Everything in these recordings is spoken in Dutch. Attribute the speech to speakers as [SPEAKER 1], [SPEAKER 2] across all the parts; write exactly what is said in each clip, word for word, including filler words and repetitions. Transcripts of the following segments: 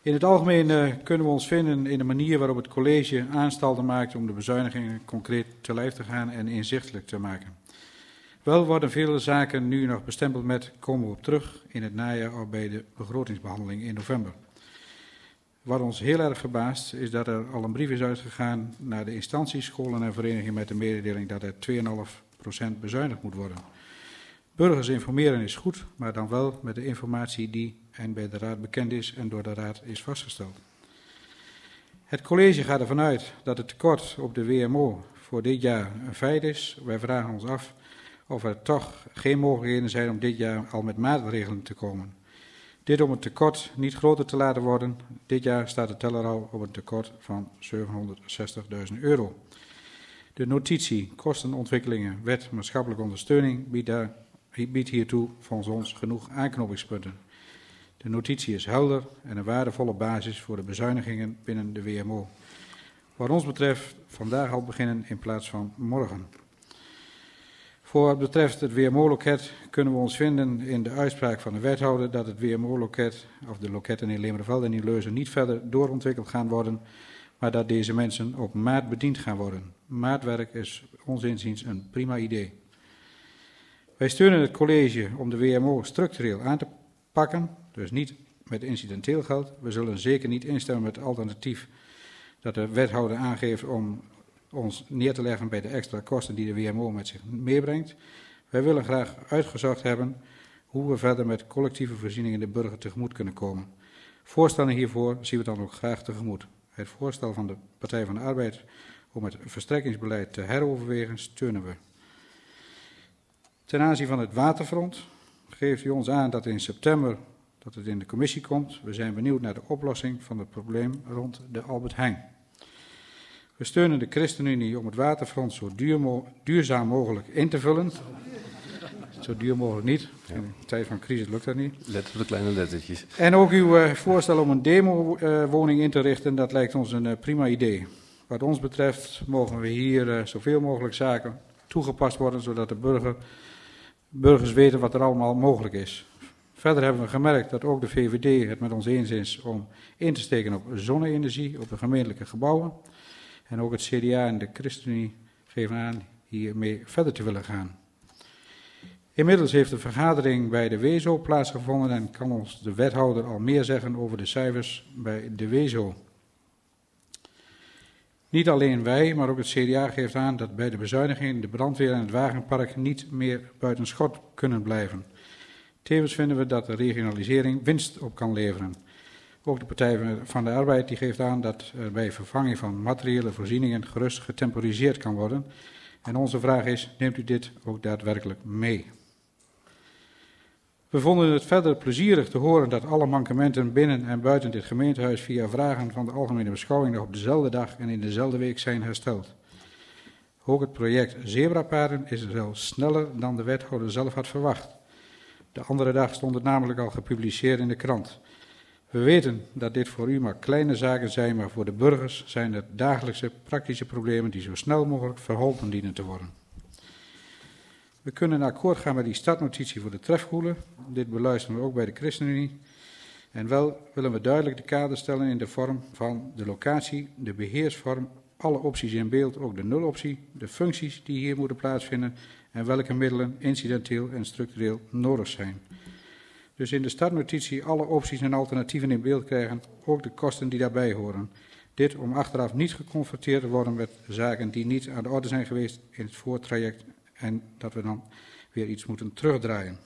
[SPEAKER 1] In het algemeen uh, kunnen we ons vinden in de manier waarop het college aanstalten maakt om de bezuinigingen concreet te lijf te gaan en inzichtelijk te maken. Wel worden vele zaken nu nog bestempeld met komen we op terug in het najaar of bij de begrotingsbehandeling in november. Wat ons heel erg verbaast is dat er al een brief is uitgegaan naar de instanties, scholen en verenigingen met de mededeling dat er twee komma vijf procent bezuinigd moet worden. Burgers informeren is goed, maar dan wel met de informatie die en bij de raad bekend is en door de raad is vastgesteld. Het college gaat ervan uit dat het tekort op de W M O voor dit jaar een feit is. Wij vragen ons af of er toch geen mogelijkheden zijn om dit jaar al met maatregelen te komen. Dit om het tekort niet groter te laten worden. Dit jaar staat de teller al op een tekort van zevenhonderdzestigduizend euro. De notitie Kostenontwikkelingen Wet Maatschappelijke Ondersteuning biedt, daar, biedt hiertoe volgens ons genoeg aanknopingspunten. De notitie is helder en een waardevolle basis voor de bezuinigingen binnen de W M O. Wat ons betreft vandaag al beginnen in plaats van morgen. Voor wat betreft het W M O-loket kunnen we ons vinden in de uitspraak van de wethouder dat het W M O-loket, of de loketten in Lemerveld en in Leusden, niet verder doorontwikkeld gaan worden, maar dat deze mensen op maat bediend gaan worden. Maatwerk is ons inziens een prima idee. Wij steunen het college om de W M O structureel aan te pakken, dus niet met incidenteel geld. We zullen zeker niet instemmen met het alternatief dat de wethouder aangeeft om ons neer te leggen bij de extra kosten die de W M O met zich meebrengt. Wij willen graag uitgezocht hebben hoe we verder met collectieve voorzieningen de burger tegemoet kunnen komen. Voorstellen hiervoor zien we dan ook graag tegemoet. Het voorstel van de Partij van de Arbeid om het verstrekkingsbeleid te heroverwegen steunen we. Ten aanzien van het waterfront geeft u ons aan dat in september dat het in de commissie komt. We zijn benieuwd naar de oplossing van het probleem rond de Albert Heijn. We steunen de ChristenUnie om het waterfront zo duur mo- duurzaam mogelijk in te vullen. Zo duur mogelijk niet. In de tijd van crisis lukt dat niet.
[SPEAKER 2] Let op de kleine lettertjes.
[SPEAKER 1] En ook uw uh, voorstel om een demo-woning uh, in te richten, dat lijkt ons een uh, prima idee. Wat ons betreft mogen we hier uh, zoveel mogelijk zaken toegepast worden, zodat de burger, burgers weten wat er allemaal mogelijk is. Verder hebben we gemerkt dat ook de V V D het met ons eens is om in te steken op zonne-energie, op de gemeentelijke gebouwen. En ook het C D A en de ChristenUnie geven aan hiermee verder te willen gaan. Inmiddels heeft de vergadering bij de W E Z O plaatsgevonden en kan ons de wethouder al meer zeggen over de cijfers bij de W E Z O. Niet alleen wij, maar ook het C D A geeft aan dat bij de bezuinigingen de brandweer en het wagenpark niet meer buiten schot kunnen blijven. Tevens vinden we dat de regionalisering winst op kan leveren. Ook de Partij van de Arbeid die geeft aan dat er bij vervanging van materiële voorzieningen gerust getemporiseerd kan worden. En onze vraag is, neemt u dit ook daadwerkelijk mee? We vonden het verder plezierig te horen dat alle mankementen binnen en buiten dit gemeentehuis via vragen van de algemene beschouwing nog op dezelfde dag en in dezelfde week zijn hersteld. Ook het project Zebrapaden is zelfs sneller dan de wethouder zelf had verwacht. De andere dag stond het namelijk al gepubliceerd in de krant. We weten dat dit voor u maar kleine zaken zijn, maar voor de burgers zijn het dagelijkse praktische problemen die zo snel mogelijk verholpen dienen te worden. We kunnen akkoord gaan met die startnotitie voor de trefkoelen. Dit beluisteren we ook bij de ChristenUnie. En wel willen we duidelijk de kader stellen in de vorm van de locatie, de beheersvorm, alle opties in beeld, ook de nuloptie, de functies die hier moeten plaatsvinden en welke middelen incidenteel en structureel nodig zijn. Dus in de startnotitie alle opties en alternatieven in beeld krijgen, ook de kosten die daarbij horen. Dit om achteraf niet geconfronteerd te worden met zaken die niet aan de orde zijn geweest in het voortraject en dat we dan weer iets moeten terugdraaien.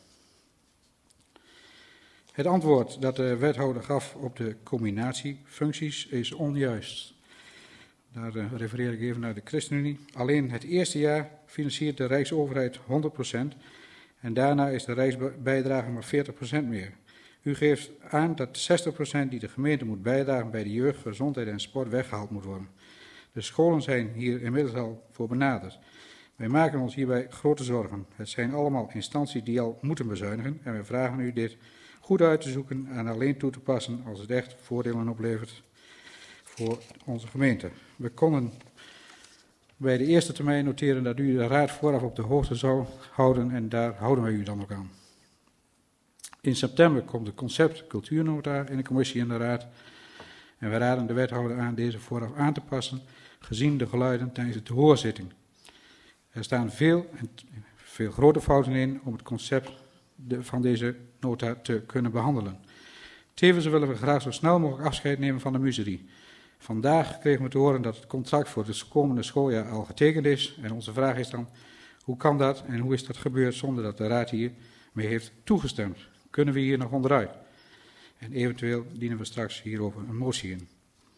[SPEAKER 1] Het antwoord dat de wethouder gaf op de combinatiefuncties is onjuist. Daar uh, refereer ik even naar de ChristenUnie. Alleen het eerste jaar financiert de Rijksoverheid honderd procent en daarna is de rijksbijdrage maar veertig procent meer. U geeft aan dat zestig procent die de gemeente moet bijdragen bij de jeugd, gezondheid en sport weggehaald moet worden. De scholen zijn hier inmiddels al voor benaderd. Wij maken ons hierbij grote zorgen. Het zijn allemaal instanties die al moeten bezuinigen en we vragen u dit goed uit te zoeken en alleen toe te passen als het echt voordelen oplevert voor onze gemeente. We konden bij de eerste termijn noteren dat u de raad vooraf op de hoogte zou houden en daar houden wij u dan ook aan. In september komt het concept cultuurnota in de commissie en de raad. En we raden de wethouder aan deze vooraf aan te passen, gezien de geluiden tijdens de hoorzitting. Er staan veel en veel grote fouten in om het concept de, van deze nota te kunnen behandelen. Tevens willen we graag zo snel mogelijk afscheid nemen van de muzerie. Vandaag kregen we te horen dat het contract voor het komende schooljaar al getekend is. En onze vraag is dan, hoe kan dat en hoe is dat gebeurd zonder dat de raad hier mee heeft toegestemd? Kunnen we hier nog onderuit? En eventueel dienen we straks hierover een motie in.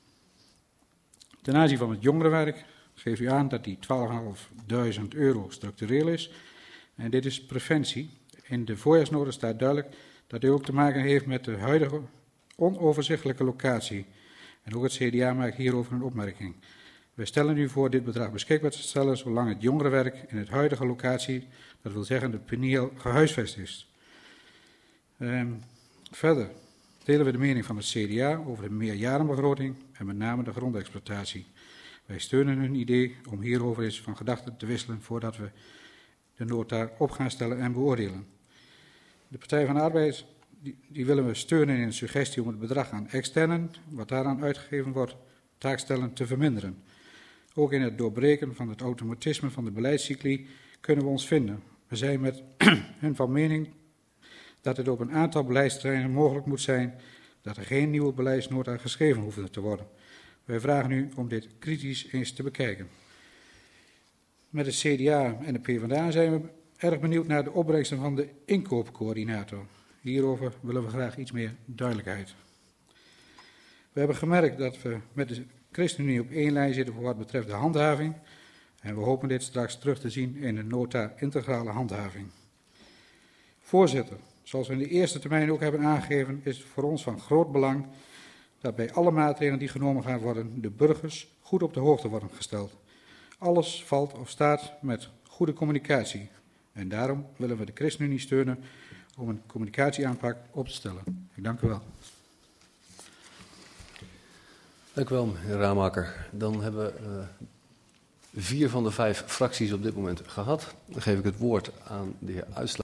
[SPEAKER 1] Ten aanzien van het jongerenwerk geeft u aan dat die twaalfduizend euro structureel is. En dit is preventie. In de voorjaarsnota staat duidelijk dat dit ook te maken heeft met de huidige onoverzichtelijke locatie. En ook het C D A maakt hierover een opmerking. Wij stellen u voor dit bedrag beschikbaar te stellen zolang het jongerenwerk in het huidige locatie, dat wil zeggen de Peniel, gehuisvest is. Um, verder delen we de mening van het C D A over de meerjarenbegroting en met name de grondexploitatie. Wij steunen hun idee om hierover eens van gedachten te wisselen voordat we de nota op gaan stellen en beoordelen. De Partij van de Arbeid die, die willen we steunen in een suggestie om het bedrag aan externen, wat daaraan uitgegeven wordt, taakstellen te verminderen. Ook in het doorbreken van het automatisme van de beleidscycli kunnen we ons vinden. We zijn met hun van mening dat het op een aantal beleidsterreinen mogelijk moet zijn dat er geen nieuwe beleidsnota geschreven hoeven te worden. Wij vragen u om dit kritisch eens te bekijken. Met het C D A en de PvdA zijn we erg benieuwd naar de opbrengsten van de inkoopcoördinator. Hierover willen we graag iets meer duidelijkheid. We hebben gemerkt dat we met de ChristenUnie op één lijn zitten voor wat betreft de handhaving. En we hopen dit straks terug te zien in de nota integrale handhaving. Voorzitter, zoals we in de eerste termijn ook hebben aangegeven, is het voor ons van groot belang dat bij alle maatregelen die genomen gaan worden, de burgers goed op de hoogte worden gesteld. Alles valt of staat met goede communicatie. En daarom willen we de ChristenUnie steunen om een communicatieaanpak op te stellen. Ik dank u wel.
[SPEAKER 2] Dank u wel, meneer Raamaker. Dan hebben we uh, vier van de vijf fracties op dit moment gehad. Dan geef ik het woord aan de heer Uitsluit.